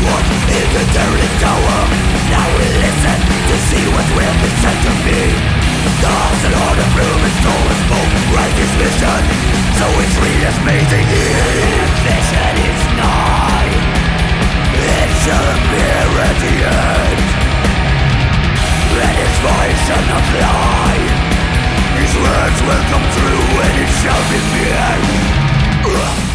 in the derelict tower. Now we listen to see what will be said to me. Thoughts and order flew and stole and spoke right this mission. So it's real as amazing here. Vision is nigh. It shall appear at the end. And its voice shall not lie. His words will come true and it shall be feared.